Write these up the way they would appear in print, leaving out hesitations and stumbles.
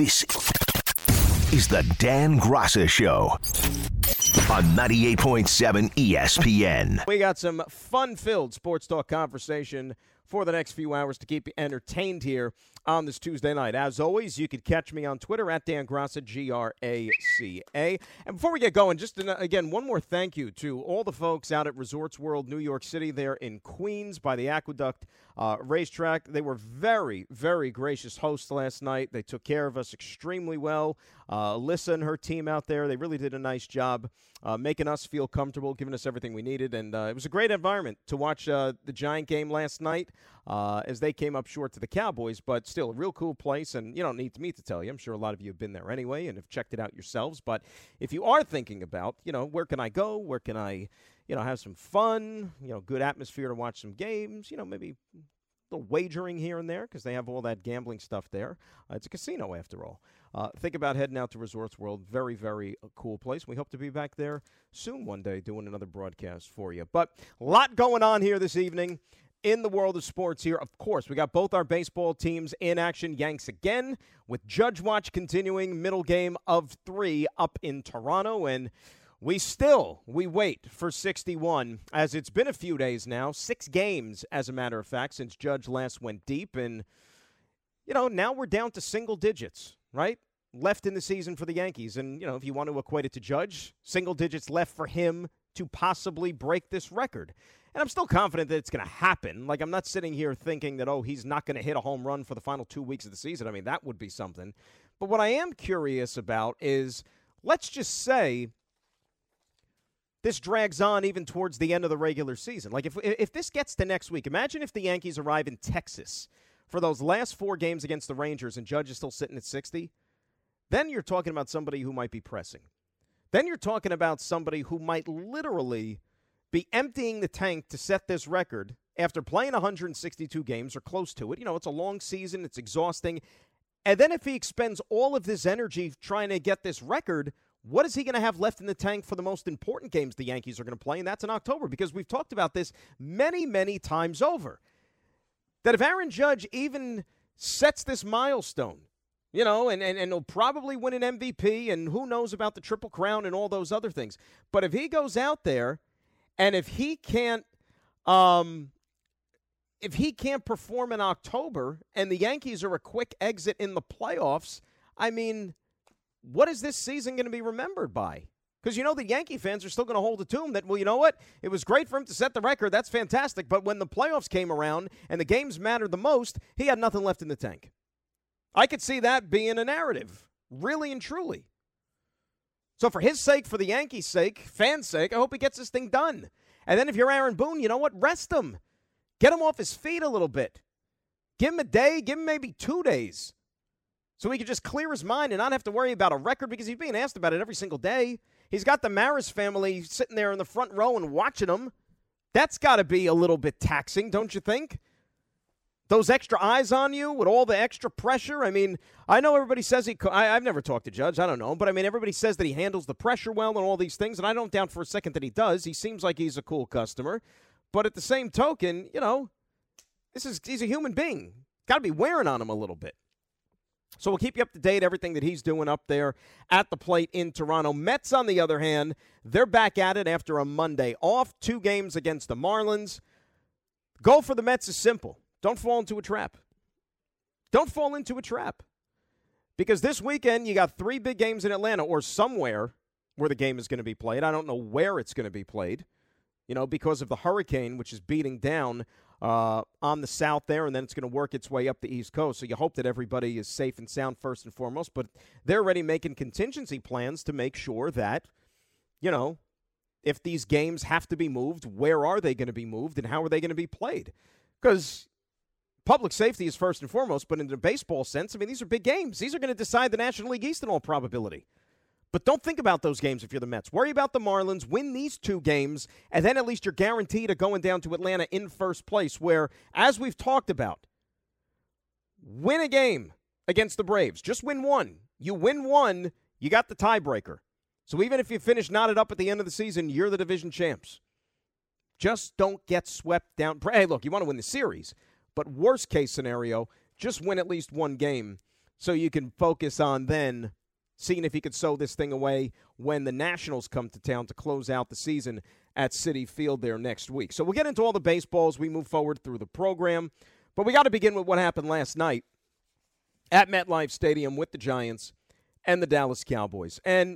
This is the Dan Graca Show on 98.7 ESPN. We got some fun-filled sports talk conversation for the next few hours to keep you entertained here on this Tuesday night. As always, you could catch me on Twitter at Dan Graca, Graca. And before we get going, just again, one more thank you to all the folks out at Resorts World New York City there in Queens by the Aqueduct Racetrack. They were very, very gracious hosts last night. They took care of us extremely well. Alyssa and her team out there, they really did a nice job making us feel comfortable, giving us everything we needed. And it was a great environment to watch the Giant game last night as they came up short to the Cowboys. But still, a real cool place. And you don't need me to tell you. I'm sure a lot of you have been there anyway and have checked it out yourselves. But if you are thinking about, where can I go? Where can I, have some fun? Good atmosphere to watch some games. Maybe a little wagering here and there because they have all that gambling stuff there. It's a casino after all. Think about heading out to Resorts World. Very, very cool place. We hope to be back there soon one day doing another broadcast for you. But a lot going on here this evening in the world of sports here. Of course, we got both our baseball teams in action. Yanks again with Judge Watch continuing, middle game of 3 up in Toronto. And we wait for 61 as it's been a few days now. 6 games, as a matter of fact, since Judge last went deep. And, now we're down to single digits. Right? Left in the season for the Yankees. And, if you want to equate it to Judge, single digits left for him to possibly break this record. And I'm still confident that it's going to happen. Like, I'm not sitting here thinking that, he's not going to hit a home run for the final 2 weeks of the season. I mean, that would be something. But what I am curious about is, let's just say this drags on even towards the end of the regular season. Like, if this gets to next week, imagine if the Yankees arrive in Texas for those last 4 games against the Rangers and Judge is still sitting at 60, then you're talking about somebody who might be pressing. Then you're talking about somebody who might literally be emptying the tank to set this record after playing 162 games or close to it. It's a long season. It's exhausting. And then if he expends all of this energy trying to get this record, what is he going to have left in the tank for the most important games the Yankees are going to play? And that's in October, because we've talked about this many, many times over. That if Aaron Judge even sets this milestone, and he'll probably win an MVP, and who knows about the Triple Crown and all those other things. But if he goes out there and if he can't perform in October and the Yankees are a quick exit in the playoffs, I mean, what is this season going to be remembered by? Because the Yankee fans are still going to hold it to him that, well, you know what? It was great for him to set the record. That's fantastic. But when the playoffs came around and the games mattered the most, he had nothing left in the tank. I could see that being a narrative, really and truly. So for his sake, for the Yankees' sake, fans' sake, I hope he gets this thing done. And then if you're Aaron Boone, you know what? Rest him. Get him off his feet a little bit. Give him a day. Give him maybe 2 days. So he can just clear his mind and not have to worry about a record, because he's being asked about it every single day. He's got the Maris family sitting there in the front row and watching him. That's got to be a little bit taxing, don't you think? Those extra eyes on you with all the extra pressure. I mean, I know everybody says I've never talked to Judge. I don't know. But, I mean, everybody says that he handles the pressure well and all these things, and I don't doubt for a second that he does. He seems like he's a cool customer. But at the same token, he's a human being. Got to be wearing on him a little bit. So we'll keep you up to date, everything that he's doing up there at the plate in Toronto. Mets, on the other hand, they're back at it after a Monday off. 2 games against the Marlins. Goal for the Mets is simple. Don't fall into a trap. Don't fall into a trap. Because this weekend, you got 3 big games in Atlanta, or somewhere where the game is going to be played. I don't know where it's going to be played, because of the hurricane, which is beating down on the south there, and then it's going to work its way up the East Coast. So you hope that everybody is safe and sound first and foremost, but they're already making contingency plans to make sure that, if these games have to be moved, where are they going to be moved and how are they going to be played? Because public safety is first and foremost, but in the baseball sense, I mean, these are big games. These are going to decide the National League East in all probability. But don't think about those games if you're the Mets. Worry about the Marlins, win these 2 games, and then at least you're guaranteed of going down to Atlanta in first place, where, as we've talked about, win a game against the Braves. Just win 1. You win 1, you got the tiebreaker. So even if you finish knotted up at the end of the season, you're the division champs. Just don't get swept down. Hey, look, you want to win the series, but worst case scenario, just win at least 1 game so you can focus on then seeing if he could sew this thing away when the Nationals come to town to close out the season at Citi Field there next week. So we'll get into all the baseballs. We move forward through the program. But we got to begin with what happened last night at MetLife Stadium with the Giants and the Dallas Cowboys. And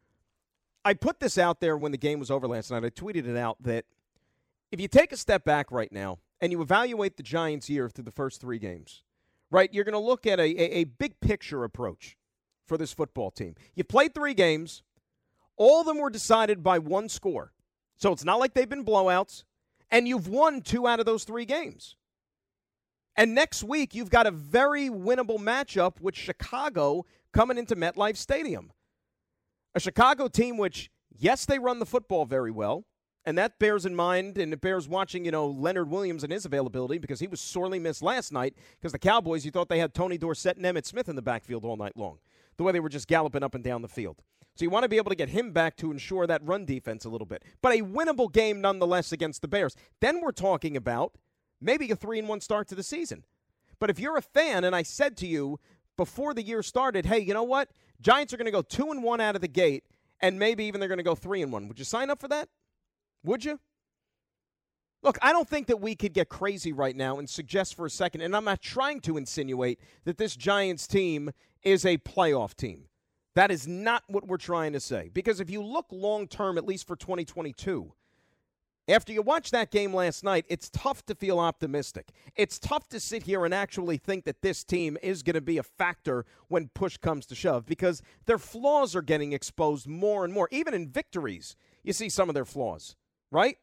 I put this out there when the game was over last night. I tweeted it out that if you take a step back right now and you evaluate the Giants' year through the first 3 games, right, you're going to look at a big picture approach for this football team. You've played 3 games. All of them were decided by 1 score. So it's not like they've been blowouts. And you've won 2 out of those 3 games. And next week, you've got a very winnable matchup with Chicago coming into MetLife Stadium. A Chicago team which, yes, they run the football very well. And that bears in mind, and it bears watching, Leonard Williams and his availability because he was sorely missed last night because the Cowboys, you thought they had Tony Dorsett and Emmitt Smith in the backfield all night long, the way they were just galloping up and down the field. So you want to be able to get him back to ensure that run defense a little bit. But a winnable game nonetheless against the Bears. Then we're talking about maybe a 3-1 start to the season. But if you're a fan, and I said to you before the year started, hey, you know what? Giants are going to go 2-1 out of the gate, and maybe even they're going to go 3-1. Would you sign up for that? Would you? Look, I don't think that we could get crazy right now and suggest for a second, and I'm not trying to insinuate that this Giants team is a playoff team. That is not what we're trying to say. Because if you look long-term, at least for 2022, after you watch that game last night, it's tough to feel optimistic. It's tough to sit here and actually think that this team is going to be a factor when push comes to shove because their flaws are getting exposed more and more. Even in victories, you see some of their flaws, right?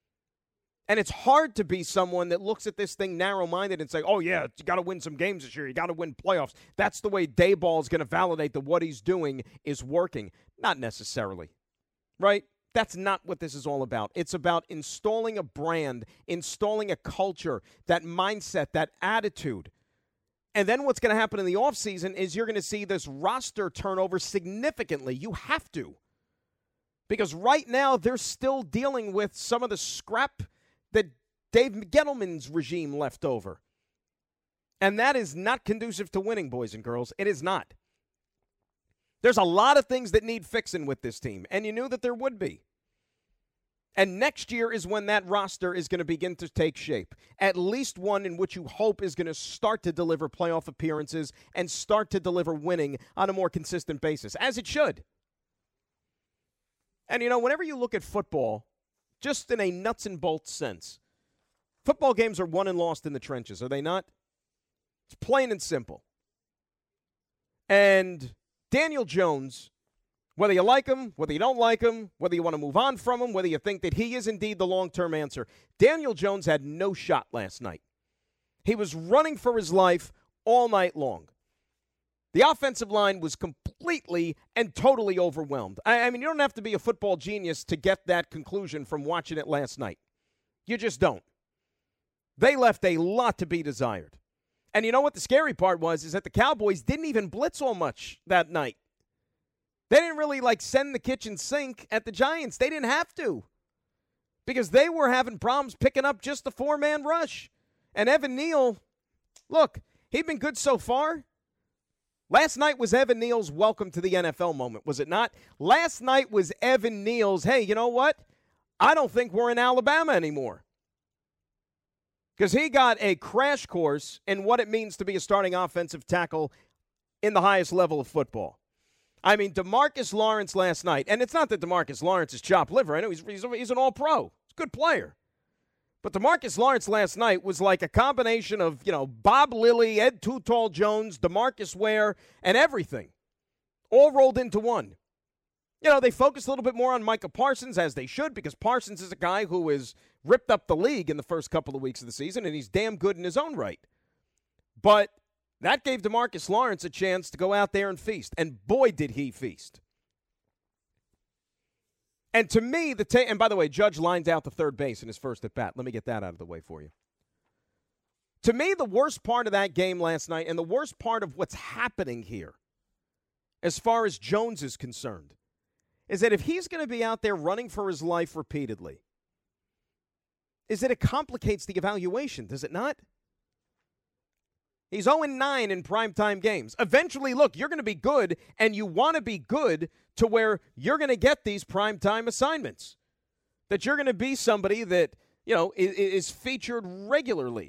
And it's hard to be someone that looks at this thing narrow-minded and say, oh, yeah, you got to win some games this year. You got to win playoffs. That's the way Daboll is going to validate that what he's doing is working. Not necessarily, right? That's not what this is all about. It's about installing a brand, installing a culture, that mindset, that attitude. And then what's going to happen in the offseason is you're going to see this roster turnover significantly. You have to. Because right now they're still dealing with some of the scrap that Dave Gettleman's regime left over. And that is not conducive to winning, boys and girls. It is not. There's a lot of things that need fixing with this team, and you knew that there would be. And next year is when that roster is going to begin to take shape. At least one in which you hope is going to start to deliver playoff appearances and start to deliver winning on a more consistent basis, as it should. And, whenever you look at football, just in a nuts and bolts sense, football games are won and lost in the trenches, are they not? It's plain and simple. And Daniel Jones, whether you like him, whether you don't like him, whether you want to move on from him, whether you think that he is indeed the long-term answer, Daniel Jones had no shot last night. He was running for his life all night long. The offensive line was completely and totally overwhelmed. I mean, you don't have to be a football genius to get that conclusion from watching it last night. You just don't. They left a lot to be desired. And you know what the scary part was is that the Cowboys didn't even blitz all much that night. They didn't really, send the kitchen sink at the Giants. They didn't have to because they were having problems picking up just the 4-man rush. And Evan Neal, look, he'd been good so far. Last night was Evan Neal's welcome to the NFL moment, was it not? Last night was Evan Neal's, hey, you know what? I don't think we're in Alabama anymore. Because he got a crash course in what it means to be a starting offensive tackle in the highest level of football. I mean, DeMarcus Lawrence last night, and it's not that DeMarcus Lawrence is chopped liver. I know he's an all-pro. He's a good player. But DeMarcus Lawrence last night was like a combination of, Bob Lilly, Ed Too Tall Jones, DeMarcus Ware, and everything, all rolled into one. They focused a little bit more on Micah Parsons, as they should, because Parsons is a guy who has ripped up the league in the first couple of weeks of the season, and he's damn good in his own right. But that gave DeMarcus Lawrence a chance to go out there and feast, and boy, did he feast. And to me, and by the way, Judge lines out the third base in his first at-bat. Let me get that out of the way for you. To me, the worst part of that game last night and the worst part of what's happening here, as far as Jones is concerned, is that if he's going to be out there running for his life repeatedly, is that it complicates the evaluation, does it not? He's 0-9 in primetime games. Eventually, look, you're going to be good, and you want to be good to where you're going to get these primetime assignments. That you're going to be somebody that, is featured regularly.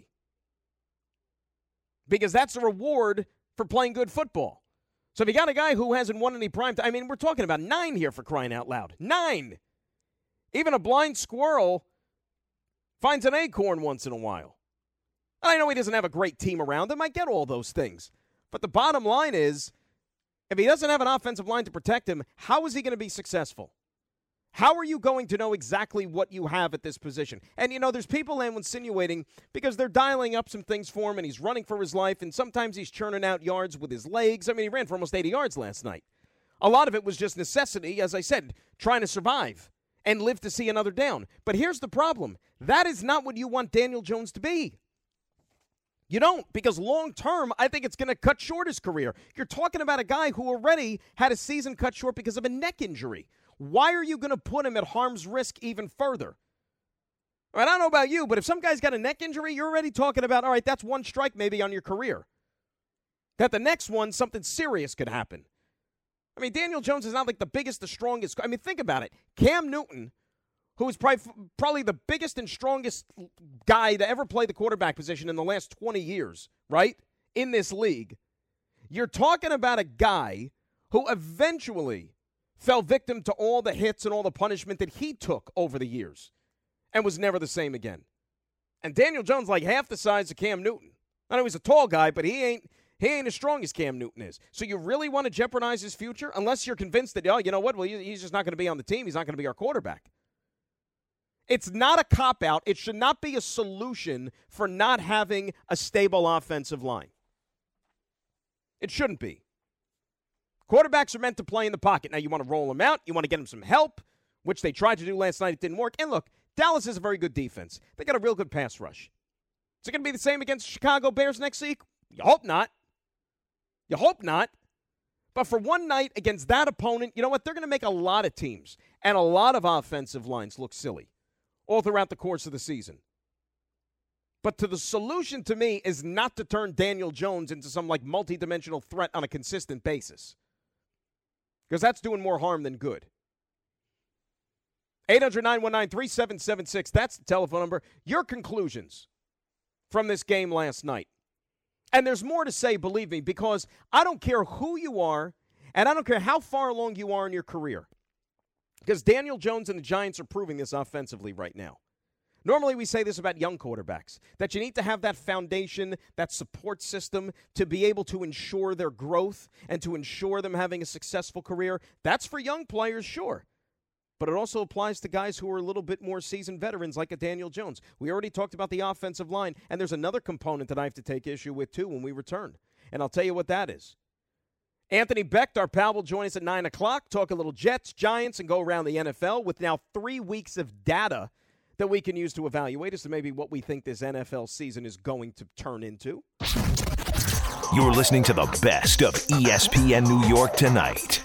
Because that's a reward for playing good football. So if you got a guy who hasn't won any primetime, we're talking about 9 here for crying out loud. 9! Even a blind squirrel finds an acorn once in a while. I know he doesn't have a great team around him. I get all those things. But the bottom line is, if he doesn't have an offensive line to protect him, how is he going to be successful? How are you going to know exactly what you have at this position? And, there's people insinuating because they're dialing up some things for him and he's running for his life and sometimes he's churning out yards with his legs. He ran for almost 80 yards last night. A lot of it was just necessity, as I said, trying to survive and live to see another down. But here's the problem. That is not what you want Daniel Jones to be. You don't, because long-term, I think it's going to cut short his career. You're talking about a guy who already had a season cut short because of a neck injury. Why are you going to put him at harm's risk even further? I don't know about you, but if some guy's got a neck injury, you're already talking about, all right, that's one strike maybe on your career. That the next one, something serious could happen. Daniel Jones is not like the biggest, the strongest. Think about it. Cam Newton, who is probably the biggest and strongest guy to ever play the quarterback position in the last 20 years, right, in this league. You're talking about a guy who eventually fell victim to all the hits and all the punishment that he took over the years and was never the same again. And Daniel Jones like half the size of Cam Newton. I know he's a tall guy, but he ain't as strong as Cam Newton is. So you really want to jeopardize his future? Unless you're convinced that, you know what, well, he's just not going to be on the team. He's not going to be our quarterback. It's not a cop-out. It should not be a solution for not having a stable offensive line. It shouldn't be. Quarterbacks are meant to play in the pocket. Now, you want to roll them out. You want to get them some help, which they tried to do last night. It didn't work. And look, Dallas is a very good defense. They got a real good pass rush. Is it going to be the same against the Chicago Bears next week? You hope not. You hope not. But for one night against that opponent, you know what? They're going to make a lot of teams and a lot of offensive lines look silly all throughout the course of the season. But the solution to me is not to turn Daniel Jones into some multi-dimensional threat on a consistent basis. Because that's doing more harm than good. 800-919-3776, that's the telephone number. Your conclusions from this game last night. And there's more to say, believe me, because I don't care who you are, and I don't care how far along you are in your career. Because Daniel Jones and the Giants are proving this offensively right now. Normally we say this about young quarterbacks, that you need to have that foundation, that support system to be able to ensure their growth and to ensure them having a successful career. That's for young players, sure. But it also applies to guys who are a little bit more seasoned veterans like a Daniel Jones. We already talked about the offensive line, and there's another component that I have to take issue with, too, when we return. And I'll tell you what that is. Anthony Becht, our pal, will join us at 9 o'clock, talk a little Jets, Giants, and go around the NFL with now 3 weeks of data that we can use to evaluate as to maybe what we think this NFL season is going to turn into. You're listening to the best of ESPN New York tonight.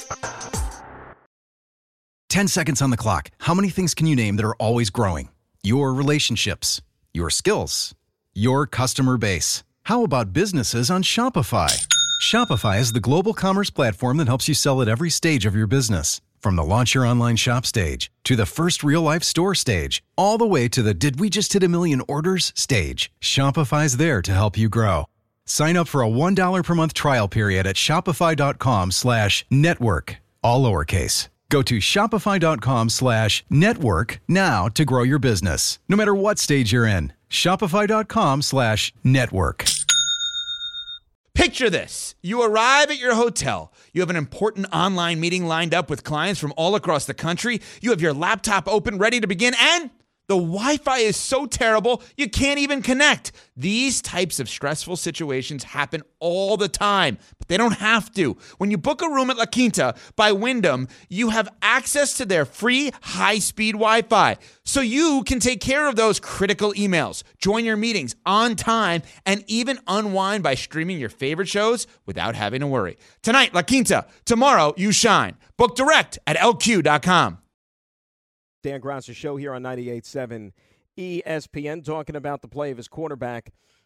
10 seconds on the clock. How many things can you name that are always growing? Your relationships, your skills, your customer base. How about businesses on Shopify? Shopify is the global commerce platform that helps you sell at every stage of your business. From the launch your online shop stage, to the first real-life store stage, all the way to the did we just hit 1 million orders stage. Shopify's there to help you grow. Sign up for a $1 per month trial period at shopify.com/network, all lowercase. Go to shopify.com/network now to grow your business, no matter what stage you're in. Shopify.com/network. Picture this. You arrive at your hotel. You have an important online meeting lined up with clients from all across the country. You have your laptop open, ready to begin, and the Wi-Fi is so terrible, you can't even connect. These types of stressful situations happen all the time, but they don't have to. When you book a room at La Quinta by Wyndham, you have access to their free high-speed Wi-Fi, so you can take care of those critical emails, join your meetings on time, and even unwind by streaming your favorite shows without having to worry. Tonight, La Quinta. Tomorrow, you shine. Book direct at LQ.com. Dan Grosser show here on 98.7 ESPN, talking about the play of his quarterback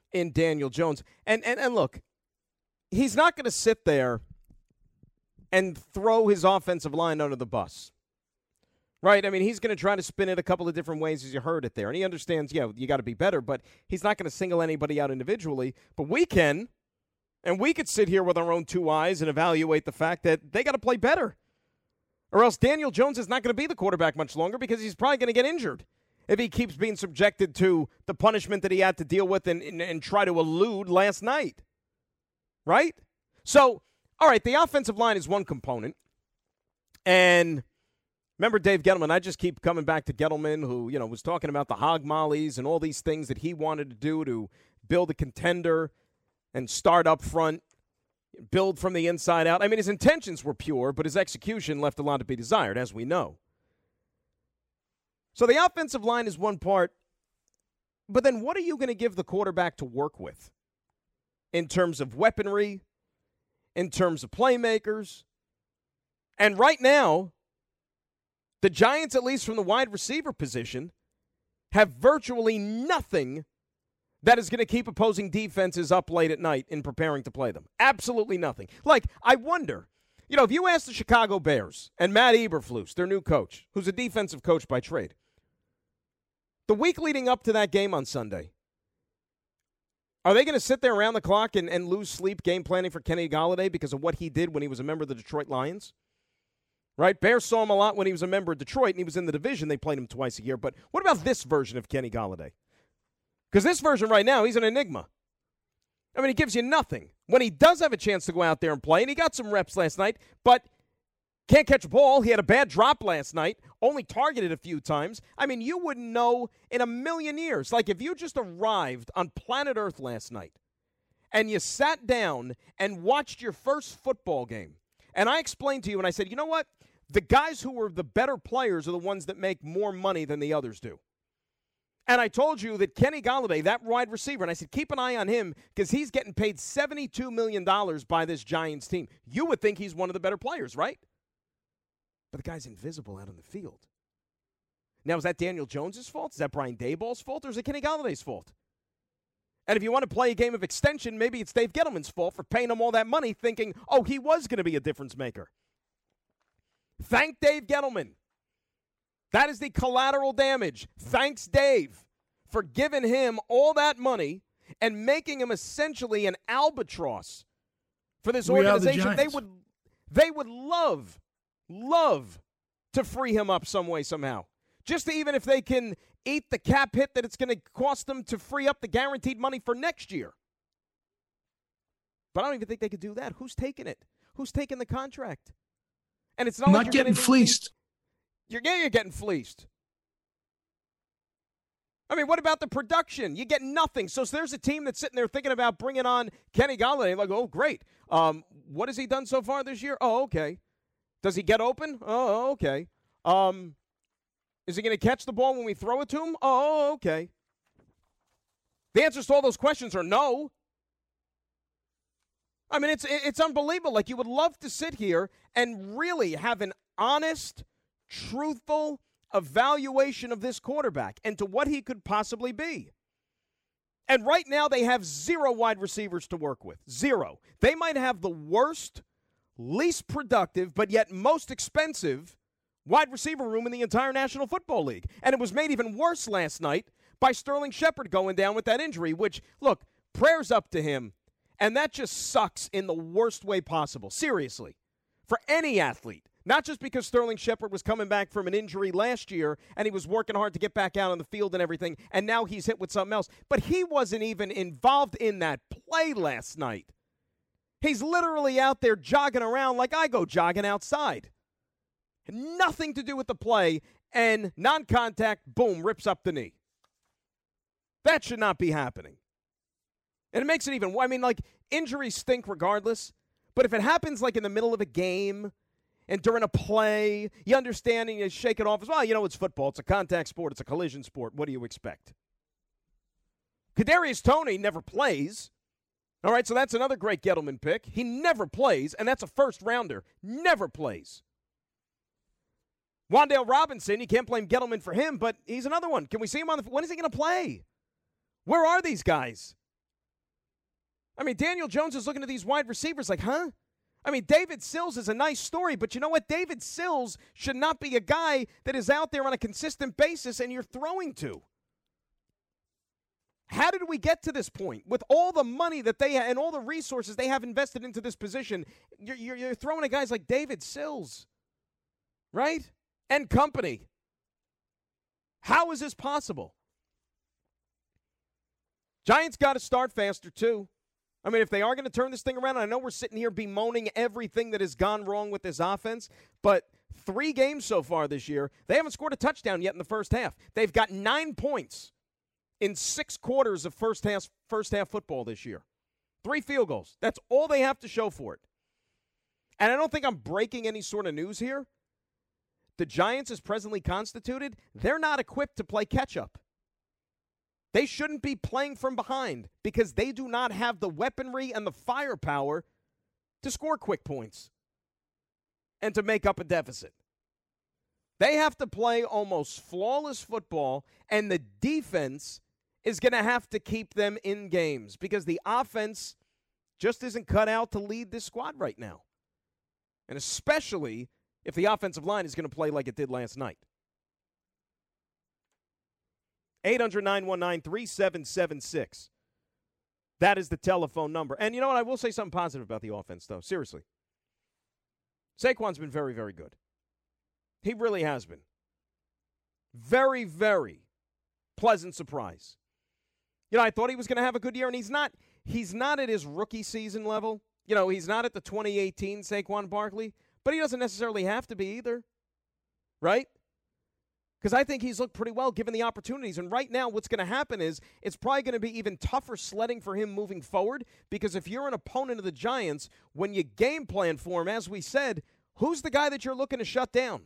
in Daniel Jones. And look, he's not going to sit there and throw his offensive line under the bus. Right? I mean, he's going to try to spin it a couple of different ways, as you heard it there. And he understands, you got to be better, but he's not going to single anybody out individually. But we can, and we could sit here with our own two eyes and evaluate the fact that they got to play better. Or else Daniel Jones is not going to be the quarterback much longer because he's probably going to get injured if he keeps being subjected to the punishment that he had to deal with and try to elude last night. Right? So, all right, the offensive line is one component. And remember Dave Gettleman? I just keep coming back to Gettleman, who, was talking about the hog mollies and all these things that he wanted to do to build a contender and start up front, build from the inside out. I mean, his intentions were pure, but his execution left a lot to be desired, as we know. So the offensive line is one part, but then what are you going to give the quarterback to work with in terms of weaponry, in terms of playmakers? And right now, the Giants, at least from the wide receiver position, have virtually nothing that is going to keep opposing defenses up late at night in preparing to play them. Absolutely nothing. Like, I wonder, if you ask the Chicago Bears and Matt Eberflus, their new coach, who's a defensive coach by trade, the week leading up to that game on Sunday, are they going to sit there around the clock and lose sleep game planning for Kenny Golladay because of what he did when he was a member of the Detroit Lions? Right? Bears saw him a lot when he was a member of Detroit, and he was in the division. They played him twice a year. But what about this version of Kenny Golladay? Because this version right now, he's an enigma. I mean, he gives you nothing. When he does have a chance to go out there and play, and he got some reps last night, but can't catch a ball. He had a bad drop last night, only targeted a few times. I mean, you wouldn't know in a million years. Like, if you just arrived on planet Earth last night and you sat down and watched your first football game, and I explained to you, and I said, you know what? The guys who are the better players are the ones that make more money than the others do. And I told you that Kenny Golladay, that wide receiver, and I said, keep an eye on him because he's getting paid $72 million by this Giants team. You would think he's one of the better players, right? But the guy's invisible out on the field. Now, is that Daniel Jones' fault? Is that Brian Daboll's fault? Or is it Kenny Galladay's fault? And if you want to play a game of extension, maybe it's Dave Gettleman's fault for paying him all that money thinking, he was going to be a difference maker. Thank Dave Gettleman. That is the collateral damage. Thanks, Dave, for giving him all that money and making him essentially an albatross for this organization. They would love to free him up some way, somehow. Just to, even if they can eat the cap hit that it's going to cost them to free up the guaranteed money for next year. But I don't even think they could do that. Who's taking it? Who's taking the contract? And it's not like getting fleeced. You're getting fleeced. I mean, what about the production? You get nothing. So there's a team that's sitting there thinking about bringing on Kenny Golladay. Like, oh, great. What has he done so far this year? Oh, okay. Does he get open? Oh, okay. Is he going to catch the ball when we throw it to him? Oh, okay. The answers to all those questions are no. I mean, it's unbelievable. Like, you would love to sit here and really have an honest, truthful evaluation of this quarterback and to what he could possibly be. And right now they have 0 wide receivers to work with. 0. They might have the worst, least productive, but yet most expensive wide receiver room in the entire National Football League. And it was made even worse last night by Sterling Shepard going down with that injury, which, look, prayers up to him. And that just sucks in the worst way possible. Seriously. For any athlete. Not just because Sterling Shepard was coming back from an injury last year and he was working hard to get back out on the field and everything, and now he's hit with something else. But he wasn't even involved in that play last night. He's literally out there jogging around like I go jogging outside. Nothing to do with the play, and non-contact, boom, rips up the knee. That should not be happening. And it makes it even, I mean, like, injuries stink regardless, but if it happens like in the middle of a game and during a play, you understand and you shake it off as, well, it's football. It's a contact sport. It's a collision sport. What do you expect? Kadarius Toney never plays. All right, so that's another great Gettleman pick. He never plays, and that's a first-rounder. Never plays. Wan'Dale Robinson, you can't blame Gettleman for him, but he's another one. Can we see him on the – when is he going to play? Where are these guys? I mean, Daniel Jones is looking at these wide receivers like, huh? I mean, David Sills is a nice story, but you know what? David Sills should not be a guy that is out there on a consistent basis and you're throwing to. How did we get to this point? With all the money that they and all the resources they have invested into this position, you're throwing at guys like David Sills, right? And company. How is this possible? Giants got to start faster, too. I mean, if they are going to turn this thing around, I know we're sitting here bemoaning everything that has gone wrong with this offense, but 3 games so far this year, they haven't scored a touchdown yet in the first half. They've got 9 points in 6 quarters of first half football this year. 3 field goals. That's all they have to show for it. And I don't think I'm breaking any sort of news here. The Giants, as presently constituted, they're not equipped to play catch-up. They shouldn't be playing from behind because they do not have the weaponry and the firepower to score quick points and to make up a deficit. They have to play almost flawless football, and the defense is going to have to keep them in games because the offense just isn't cut out to lead this squad right now. And especially if the offensive line is going to play like it did last night. 800-919-3776. That is the telephone number. And you know what? I will say something positive about the offense, though. Seriously. Saquon's been very, very good. He really has been. Very, very pleasant surprise. You know, I thought he was going to have a good year, and he's not at his rookie season level. You know, he's not at the 2018 Saquon Barkley, but he doesn't necessarily have to be either. Right? Because I think he's looked pretty well given the opportunities. And right now what's going to happen is it's probably going to be even tougher sledding for him moving forward because if you're an opponent of the Giants, when you game plan for him, as we said, who's the guy that you're looking to shut down?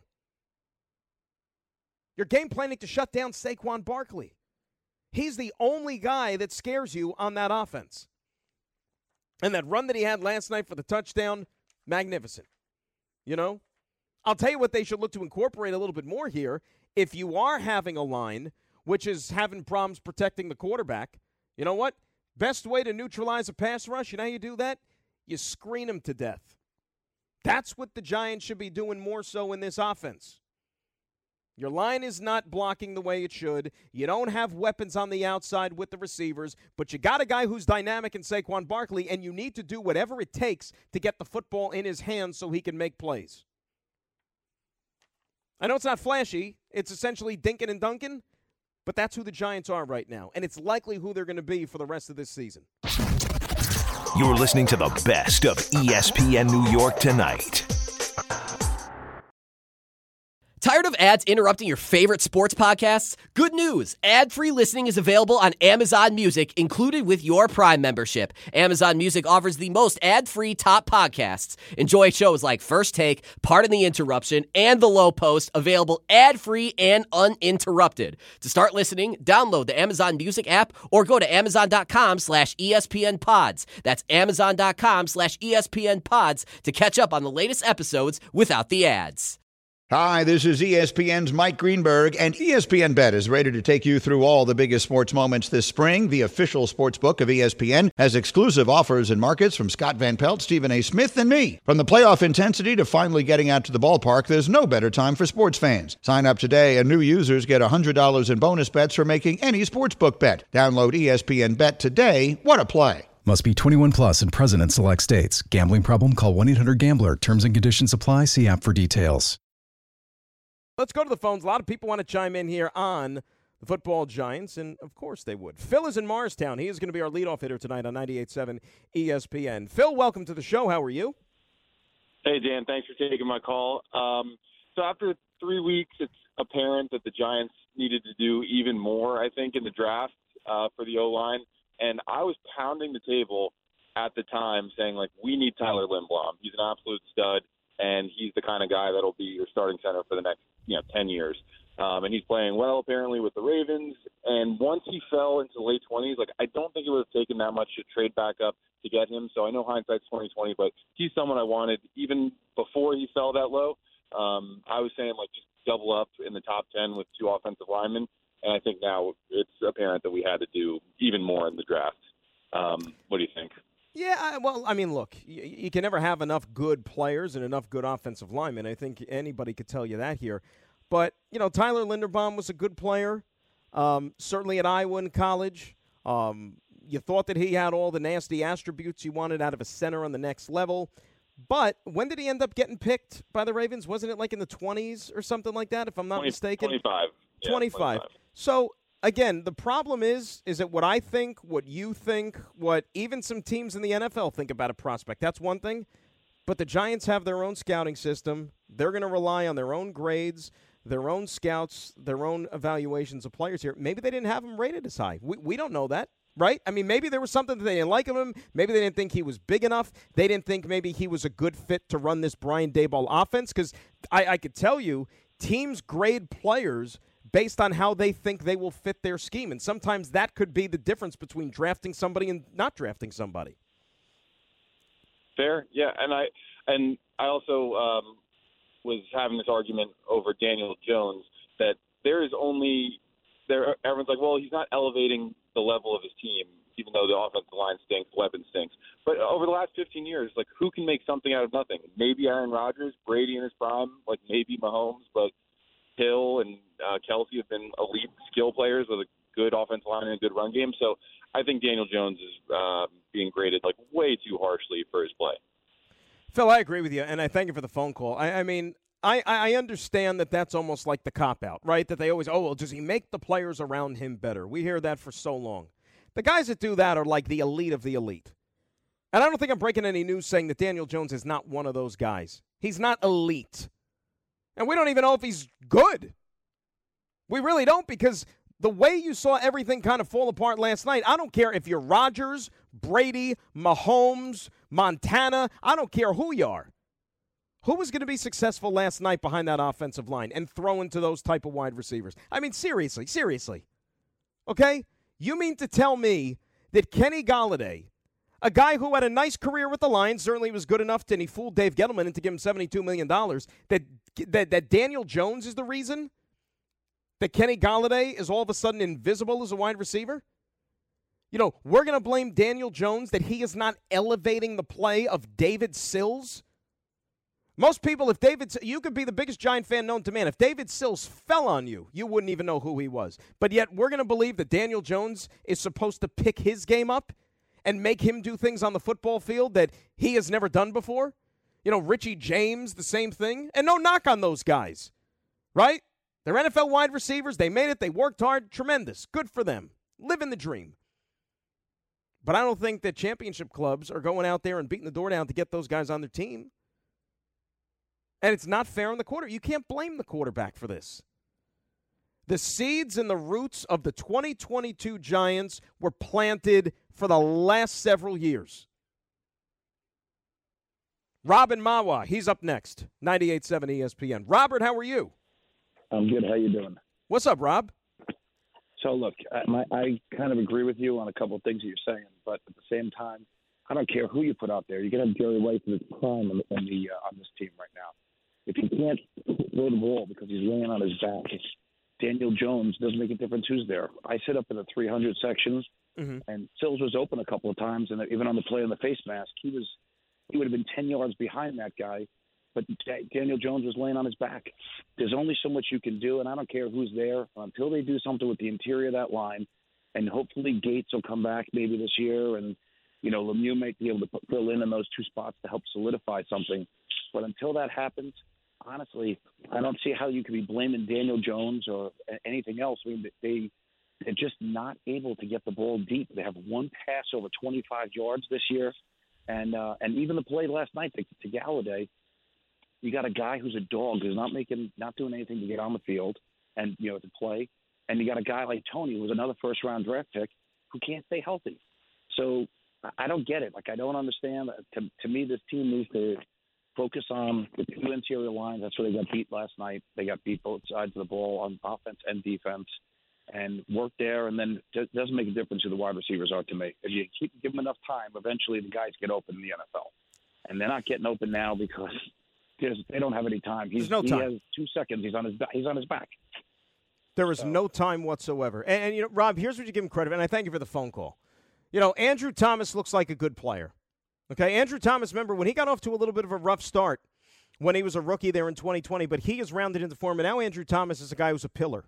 You're game planning to shut down Saquon Barkley. He's the only guy that scares you on that offense. And that run that he had last night for the touchdown, magnificent. You know? I'll tell you what they should look to incorporate a little bit more here. If you are having a line which is having problems protecting the quarterback, you know what? Best way to neutralize a pass rush, you know how you do that? You screen him to death. That's what the Giants should be doing more so in this offense. Your line is not blocking the way it should. You don't have weapons on the outside with the receivers, but you got a guy who's dynamic in Saquon Barkley, and you need to do whatever it takes to get the football in his hands so he can make plays. I know it's not flashy. It's essentially dinking and dunking, but that's who the Giants are right now, and it's likely who they're going to be for the rest of this season. You're listening to the best of ESPN New York Tonight. Tired of ads interrupting your favorite sports podcasts? Good news! Ad-free listening is available on Amazon Music, included with your Prime membership. Amazon Music offers the most ad-free top podcasts. Enjoy shows like First Take, Pardon the Interruption, and The Low Post, available ad-free and uninterrupted. To start listening, download the Amazon Music app or go to Amazon.com/ESPN Pods. That's Amazon.com/ESPN Pods to catch up on the latest episodes without the ads. Hi, this is ESPN's Mike Greenberg, and ESPN Bet is ready to take you through all the biggest sports moments this spring. The official sports book of ESPN has exclusive offers and markets from Scott Van Pelt, Stephen A. Smith, and me. From the playoff intensity to finally getting out to the ballpark, there's no better time for sports fans. Sign up today, and new users get $100 in bonus bets for making any sportsbook bet. Download ESPN Bet today. What a play. Must be 21 plus and present in select states. Gambling problem? Call 1-800-GAMBLER. Terms and conditions apply. See app for details. Let's go to the phones. A lot of people want to chime in here on the football Giants, and of course they would. Phil is in Morristown. He is going to be our leadoff hitter tonight on 98.7 ESPN. Phil, welcome to the show. How are you? Hey, Dan. Thanks for taking my call. So after 3 weeks, it's apparent that the Giants needed to do even more, I think, in the draft for the O-line. And I was pounding the table at the time saying, like, we need Tyler Lindblom. He's an absolute stud, and he's the kind of guy that'll be your starting center for the next 10 years. And he's playing well, apparently, with the Ravens. And once he fell into the late 20s, like, I don't think it would have taken that much to trade back up to get him. So I know hindsight's 20/20, but he's someone I wanted even before he fell that low. I was saying, like, just double up in the top 10 with 2 offensive linemen. And I think now it's apparent that we had to do even more in the draft. What do you think? Yeah, well, I mean, look, you can never have enough good players and enough good offensive linemen. I think anybody could tell you that here. But, Tyler Linderbaum was a good player, certainly at Iowa in college. You thought that he had all the nasty attributes you wanted out of a center on the next level. But when did he end up getting picked by the Ravens? Wasn't it like in the 20s or something like that, if I'm not mistaken? 25. Yeah, 25. So, again, the problem is that what I think, what you think, what even some teams in the NFL think about a prospect, that's one thing. But the Giants have their own scouting system. They're going to rely on their own grades, their own scouts, their own evaluations of players here. Maybe they didn't have him rated as high. We don't know that. Right? I mean, maybe there was something that they didn't like of him. Maybe they didn't think he was big enough. They didn't think maybe he was a good fit to run this Brian Daboll offense. Because I could tell you, teams grade players based on how they think they will fit their scheme. And sometimes that could be the difference between drafting somebody and not drafting somebody. Fair, yeah. And I also was having this argument over Daniel Jones that everyone's like, well, he's not elevating the level of his team, even though the offensive line stinks, weapon stinks. But over the last 15 years, like, who can make something out of nothing? Maybe Aaron Rodgers, Brady in his prime, like maybe Mahomes, but Hill and Kelsey have been elite skill players with a good offensive line and a good run game. So I think Daniel Jones is being graded like way too harshly for his play. Phil, I agree with you, and I thank you for the phone call. I mean, I understand that that's almost like the cop-out, right? That they always, does he make the players around him better? We hear that for so long. The guys that do that are like the elite of the elite. And I don't think I'm breaking any news saying that Daniel Jones is not one of those guys. He's not elite. And we don't even know if he's good. We really don't, because the way you saw everything kind of fall apart last night, I don't care if you're Rodgers, Brady, Mahomes, Montana. I don't care who you are. Who was going to be successful last night behind that offensive line and throw into those type of wide receivers? I mean, seriously. Okay? You mean to tell me that Kenny Golladay, a guy who had a nice career with the Lions, certainly was good enough, and he fooled Dave Gettleman into giving him $72 million, that Daniel Jones is the reason that Kenny Golladay is all of a sudden invisible as a wide receiver? We're going to blame Daniel Jones that he is not elevating the play of David Sills? Most people, you could be the biggest Giant fan known to man. If David Sills fell on you, you wouldn't even know who he was. But yet we're going to believe that Daniel Jones is supposed to pick his game up and make him do things on the football field that he has never done before. Richie James, the same thing. And no knock on those guys, right? They're NFL wide receivers. They made it. They worked hard. Tremendous. Good for them. Living the dream. But I don't think that championship clubs are going out there and beating the door down to get those guys on their team. And it's not fair on the quarterback. You can't blame the quarterback for this. The seeds and the roots of the 2022 Giants were planted for the last several years. Robin Mawa, he's up next. 98.7 ESPN. Robert, how are you? I'm good. How you doing? What's up, Rob? So, look, I kind of agree with you on a couple of things that you're saying, but at the same time, I don't care who you put out there. You're going to have Jerry Rice in his prime on this team right now. If he can't throw the ball because he's laying on his back, Daniel Jones doesn't make a difference who's there. I sit up in the 300 sections, and Sills was open a couple of times, and even on the play on the face mask, he would have been 10 yards behind that guy, but Daniel Jones was laying on his back. There's only so much you can do, and I don't care who's there until they do something with the interior of that line, and hopefully Gates will come back maybe this year, and Lemieux might be able to fill in those two spots to help solidify something. But until that happens, honestly, I don't see how you could be blaming Daniel Jones or anything else. I mean, they're just not able to get the ball deep. They have one pass over 25 yards this year. And even the play last night to Golladay, you got a guy who's a dog who's not doing anything to get on the field and, to play. And you got a guy like Tony, who was another first-round draft pick, who can't stay healthy. So I don't get it. Like, I don't understand. To me, this team needs to focus on the two interior lines. That's where they got beat last night. They got beat both sides of the ball on offense and defense, and work there. And then it doesn't make a difference who the wide receivers are to me. If you give them enough time, eventually the guys get open in the NFL. And they're not getting open now because they don't have any time. There's no time. He has 2 seconds. He's on his back. There is no time whatsoever. And Rob, here's what you give him credit, and I thank you for the phone call. Andrew Thomas looks like a good player. Okay, Andrew Thomas, remember, when he got off to a little bit of a rough start when he was a rookie there in 2020, but he has rounded into form, and now Andrew Thomas is a guy who's a pillar.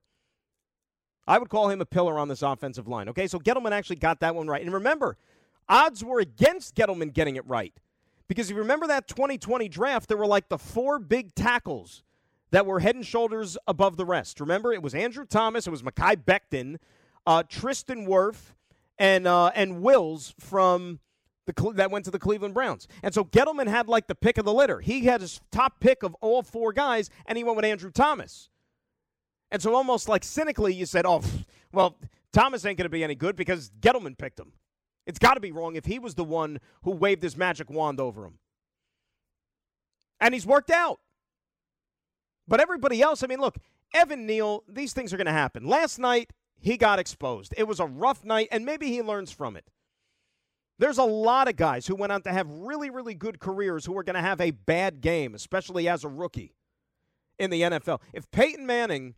I would call him a pillar on this offensive line. Okay, so Gettleman actually got that one right. And remember, odds were against Gettleman getting it right. Because if you remember that 2020 draft, there were like the 4 big tackles that were head and shoulders above the rest. Remember, it was Andrew Thomas, it was Mekhi Becton, Tristan Wirth, and Wills from that went to the Cleveland Browns. And so Gettleman had like the pick of the litter. He had his top pick of all 4 guys, and he went with Andrew Thomas. And so almost like cynically you said, oh, well, Thomas ain't going to be any good because Gettleman picked him. It's got to be wrong if he was the one who waved his magic wand over him. And he's worked out. But everybody else, I mean, look, Evan Neal, these things are going to happen. Last night, he got exposed. It was a rough night, and maybe he learns from it. There's a lot of guys who went on to have really, really good careers who are going to have a bad game, especially as a rookie in the NFL. If Peyton Manning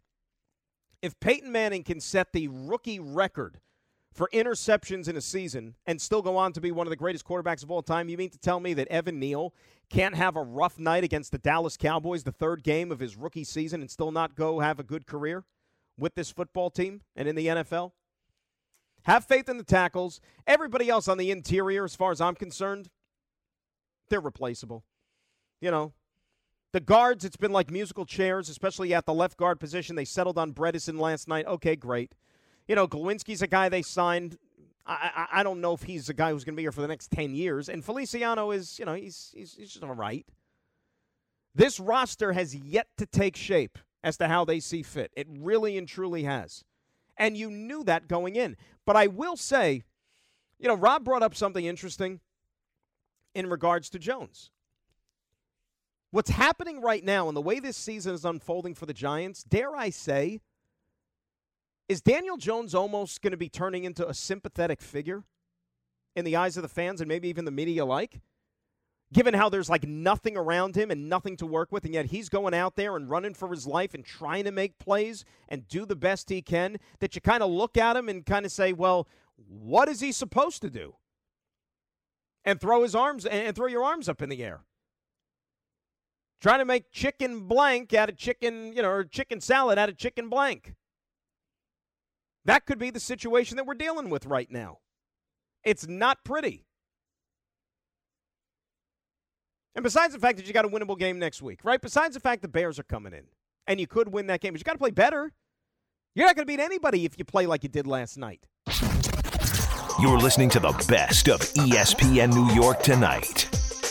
can set the rookie record for interceptions in a season and still go on to be one of the greatest quarterbacks of all time, you mean to tell me that Evan Neal can't have a rough night against the Dallas Cowboys, the 3rd game of his rookie season, and still not go have a good career with this football team and in the NFL? Have faith in the tackles. Everybody else on the interior, as far as I'm concerned, they're replaceable. You know, the guards, it's been like musical chairs, especially at the left guard position. They settled on Bredesen last night. Okay, great. You know, Glowinski's a guy they signed. I don't know if he's a guy who's going to be here for the next 10 years. And Feliciano is, you know, he's just all right. This roster has yet to take shape as to how they see fit. It really and truly has. And you knew that going in. But I will say, you know, Rob brought up something interesting in regards to Jones. What's happening right now and the way this season is unfolding for the Giants, dare I say, is Daniel Jones almost going to be turning into a sympathetic figure in the eyes of the fans and maybe even the media alike? Given how there's like nothing around him and nothing to work with, and yet he's going out there and running for his life and trying to make plays and do the best he can, that you kind of look at him and kind of say, well, what is he supposed to do? And throw your arms up in the air. Trying to make chicken blank out of chicken, you know, or chicken salad out of chicken blank. That could be the situation that we're dealing with right now. It's not pretty. And besides the fact that you got a winnable game next week, right? Besides the fact the Bears are coming in, and you could win that game, but you got to play better. You're not going to beat anybody if you play like you did last night. You're listening to the best of ESPN New York tonight.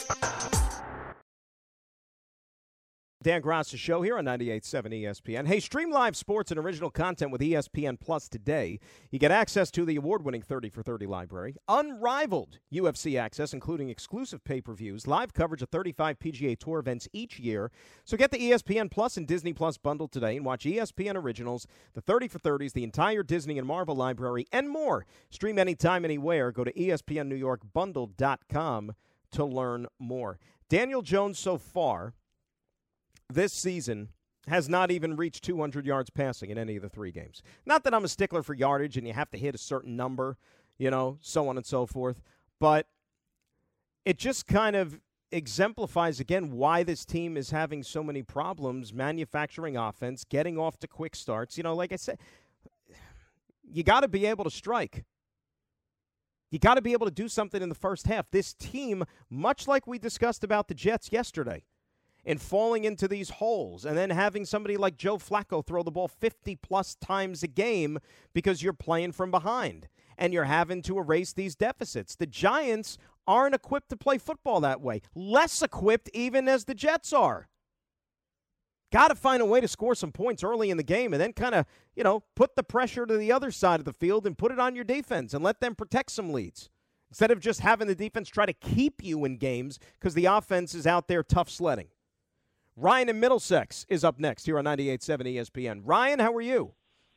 Dan Graca's show here on 98.7 ESPN. Hey, stream live sports and original content with ESPN Plus today. You get access to the award-winning 30 for 30 library, unrivaled UFC access, including exclusive pay-per-views, live coverage of 35 PGA Tour events each year. So get the ESPN Plus and Disney Plus bundle today and watch ESPN Originals, the 30 for 30s, the entire Disney and Marvel library, and more. Stream anytime, anywhere. Go to ESPNNewYorkBundle.com to learn more. Daniel Jones so far this season has not even reached 200 yards passing in any of the 3 games. Not that I'm a stickler for yardage and you have to hit a certain number, you know, so on and so forth. But it just kind of exemplifies, again, why this team is having so many problems manufacturing offense, getting off to quick starts. You know, like I said, you got to be able to strike. You got to be able to do something in the first half. This team, much like we discussed about the Jets yesterday, and falling into these holes and then having somebody like Joe Flacco throw the ball 50-plus times a game because you're playing from behind and you're having to erase these deficits. The Giants aren't equipped to play football that way. Less equipped even as the Jets are. Got to find a way to score some points early in the game and then kind of, you know, put the pressure to the other side of the field and put it on your defense and let them protect some leads. Instead of just having the defense try to keep you in games because the offense is out there tough sledding. Ryan in Middlesex is up next here on 98.7 ESPN. Ryan, how are you?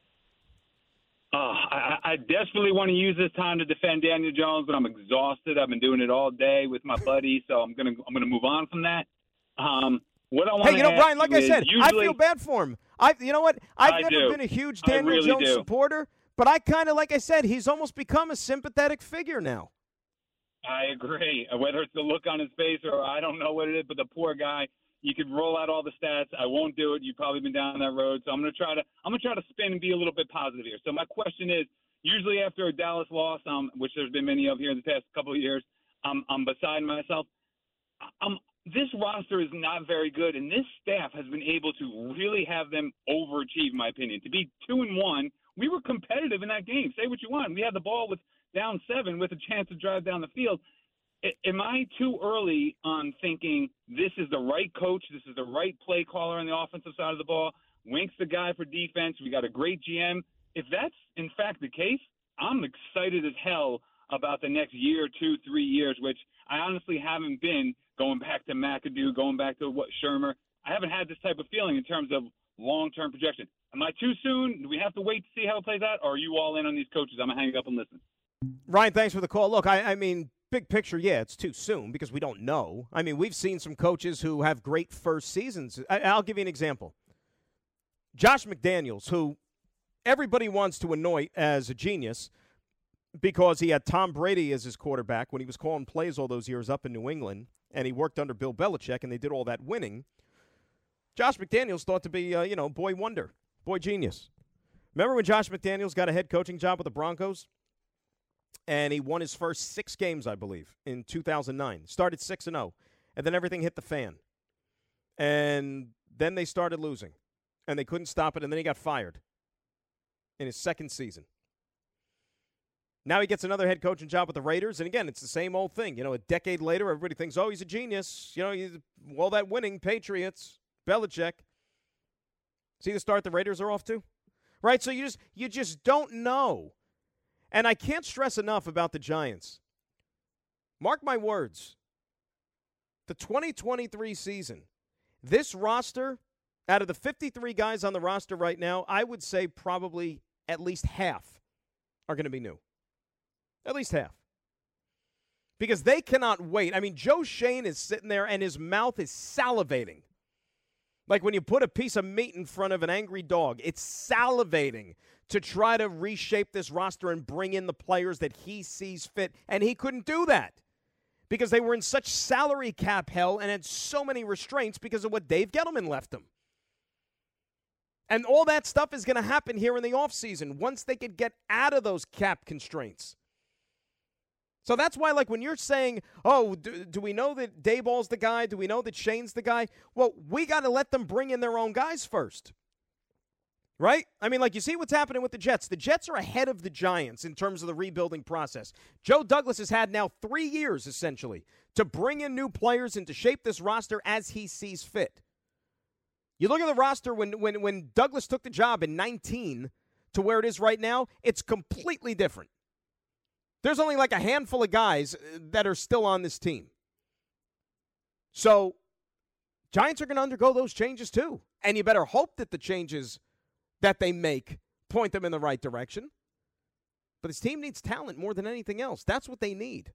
I desperately want to use this time to defend Daniel Jones, but I'm exhausted. I've been doing it all day with my buddy, so I'm gonna move on from that. What I want Hey, you know, Ryan, like I said, I feel bad for him. You know what? I've never been a huge Daniel Jones supporter, but I kind of, like I said, he's almost become a sympathetic figure now. I agree. Whether it's the look on his face or I don't know what it is, but the poor guy. You could roll out all the stats. I won't do it. You've probably been down that road, so I'm gonna try to spin and be a little bit positive here. So my question is, usually after a Dallas loss, which there's been many of here in the past couple of years, I'm beside myself. This roster is not very good, and this staff has been able to really have them overachieve, in my opinion. To be 2-1, we were competitive in that game. Say what you want. We had the ball with down 7 with a chance to drive down the field. Am I too early on thinking this is the right coach, this is the right play caller on the offensive side of the ball, Wink's the guy for defense, we got a great GM? If that's, in fact, the case, I'm excited as hell about the next year, 2, 3 years, which I honestly haven't been going back to McAdoo, going back to Shermer. I haven't had this type of feeling in terms of long-term projection. Am I too soon? Do we have to wait to see how it plays out, or are you all in on these coaches? I'm going to hang up and listen. Ryan, thanks for the call. Look, I mean, big picture, yeah, it's too soon because we don't know. I mean, we've seen some coaches who have great first seasons. I'll give you an example. Josh McDaniels, who everybody wants to anoint as a genius because he had Tom Brady as his quarterback when he was calling plays all those years up in New England, and he worked under Bill Belichick, and they did all that winning. Josh McDaniels thought to be, boy wonder, boy genius. Remember when Josh McDaniels got a head coaching job with the Broncos? And he won his first 6 games, I believe, in 2009. Started 6-0, and then everything hit the fan. And then they started losing, and they couldn't stop it, and then he got fired in his second season. Now he gets another head coaching job with the Raiders, and again, it's the same old thing. A decade later, everybody thinks, oh, he's a genius. All that winning, Patriots, Belichick. See the start the Raiders are off to? Right, so you just don't know. And I can't stress enough about the Giants. Mark my words. The 2023 season, this roster, out of the 53 guys on the roster right now, I would say probably at least half are going to be new. At least half. Because they cannot wait. I mean, Joe Shane is sitting there and his mouth is salivating. Like when you put a piece of meat in front of an angry dog, it's salivating to try to reshape this roster and bring in the players that he sees fit. And he couldn't do that because they were in such salary cap hell and had so many restraints because of what Dave Gettleman left them. And all that stuff is going to happen here in the offseason once they could get out of those cap constraints. So that's why, like, when you're saying, oh, do we know that Dayball's the guy? Do we know that Shane's the guy? Well, we got to let them bring in their own guys first. Right? I mean, like, you see what's happening with the Jets. The Jets are ahead of the Giants in terms of the rebuilding process. Joe Douglas has had now 3 years, essentially, to bring in new players and to shape this roster as he sees fit. You look at the roster when Douglas took the job in 19 to where it is right now, it's completely different. There's only like a handful of guys that are still on this team. So, Giants are going to undergo those changes too. And you better hope that the changes that they make point them in the right direction. But this team needs talent more than anything else. That's what they need.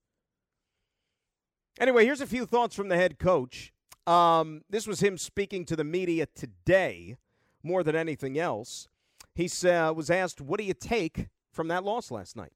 Anyway, here's a few thoughts from the head coach. This was him speaking to the media today more than anything else. He was asked, what do you take from that loss last night?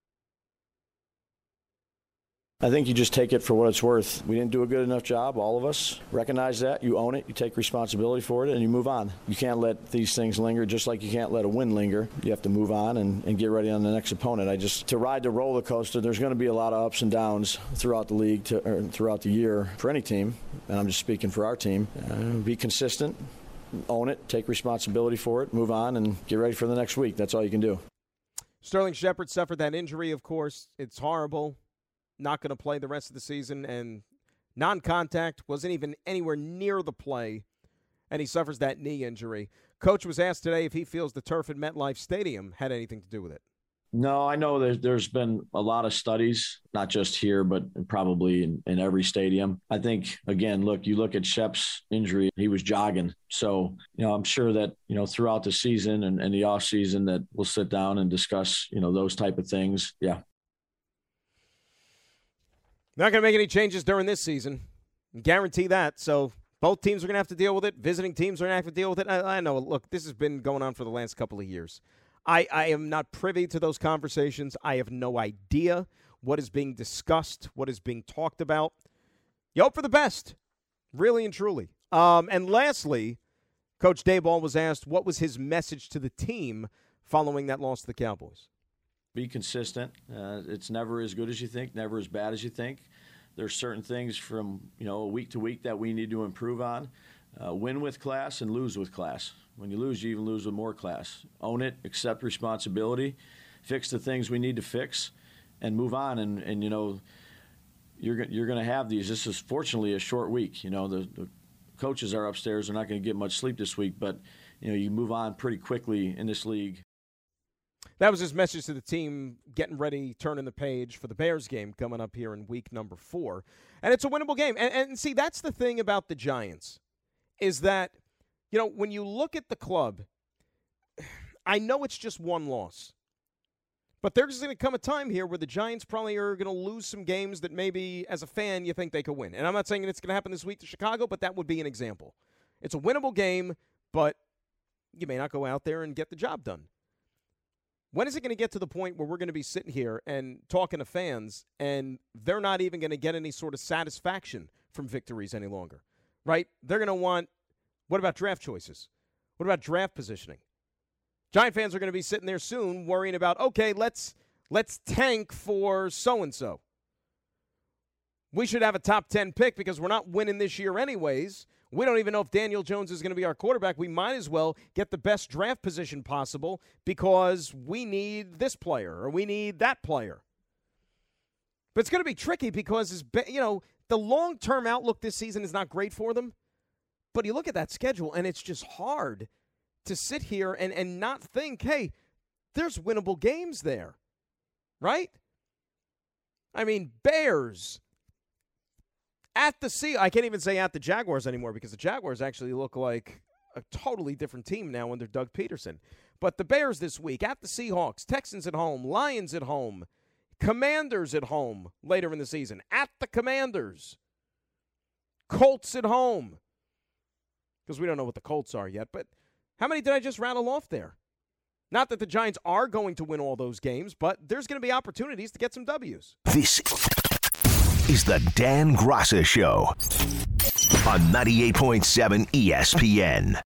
I think you just take it for what it's worth. We didn't do a good enough job, all of us. Recognize that, you own it, you take responsibility for it, and you move on. You can't let these things linger just like you can't let a win linger. You have to move on and get ready on the next opponent. To ride the roller coaster, there's going to be a lot of ups and downs throughout the league, throughout the year for any team, and I'm just speaking for our team. Be consistent, own it, take responsibility for it, move on, and get ready for the next week. That's all you can do. Sterling Shepard suffered that injury, of course. It's horrible. Not going to play the rest of the season, and non-contact, wasn't even anywhere near the play, and he suffers that knee injury. Coach was asked today if he feels the turf at MetLife Stadium had anything to do with it. No, I know there's been a lot of studies, not just here, but probably in every stadium. I think, again, you look at Shep's injury, he was jogging. So, I'm sure that, throughout the season and the off season that we'll sit down and discuss, those type of things. Yeah. Not going to make any changes during this season. Guarantee that. So both teams are going to have to deal with it. Visiting teams are going to have to deal with it. I know. Look, this has been going on for the last couple of years. I am not privy to those conversations. I have no idea what is being discussed, what is being talked about. You hope for the best, really and truly. And lastly, Coach Daboll was asked what was his message to the team following that loss to the Cowboys. Be consistent. It's never as good as you think, never as bad as you think. There's certain things from week to week that we need to improve on. Win with class and lose with class. When you lose, you even lose with more class. Own it, accept responsibility, fix the things we need to fix, and move on. And you're going to have these. This is fortunately a short week. The coaches are upstairs. They're not going to get much sleep this week, but you move on pretty quickly in this league. That was his message to the team, getting ready, turning the page for the Bears game coming up here in week number 4. And it's a winnable game. And see, that's the thing about the Giants, is that, when you look at the club, I know it's just one loss. But there's going to come a time here where the Giants probably are going to lose some games that maybe, as a fan, you think they could win. And I'm not saying it's going to happen this week to Chicago, but that would be an example. It's a winnable game, but you may not go out there and get the job done. When is it going to get to the point where we're going to be sitting here and talking to fans and they're not even going to get any sort of satisfaction from victories any longer, right? They're going to want, what about draft choices? What about draft positioning? Giant fans are going to be sitting there soon worrying about, okay, let's tank for so-and-so. We should have a top 10 pick because we're not winning this year anyways. We don't even know if Daniel Jones is going to be our quarterback. We might as well get the best draft position possible because we need this player or we need that player. But it's going to be tricky because, the long-term outlook this season is not great for them. But you look at that schedule, and it's just hard to sit here and not think, hey, there's winnable games there, right? I mean, Bears at the Sea. I can't even say at the Jaguars anymore because the Jaguars actually look like a totally different team now under Doug Peterson. But the Bears this week at the Seahawks, Texans at home, Lions at home, Commanders at home later in the season, at the Commanders, Colts at home, because we don't know what the Colts are yet. But how many did I just rattle off there? Not that the Giants are going to win all those games, but there's going to be opportunities to get some W's. This is the Dan Graca Show on 98.7 ESPN.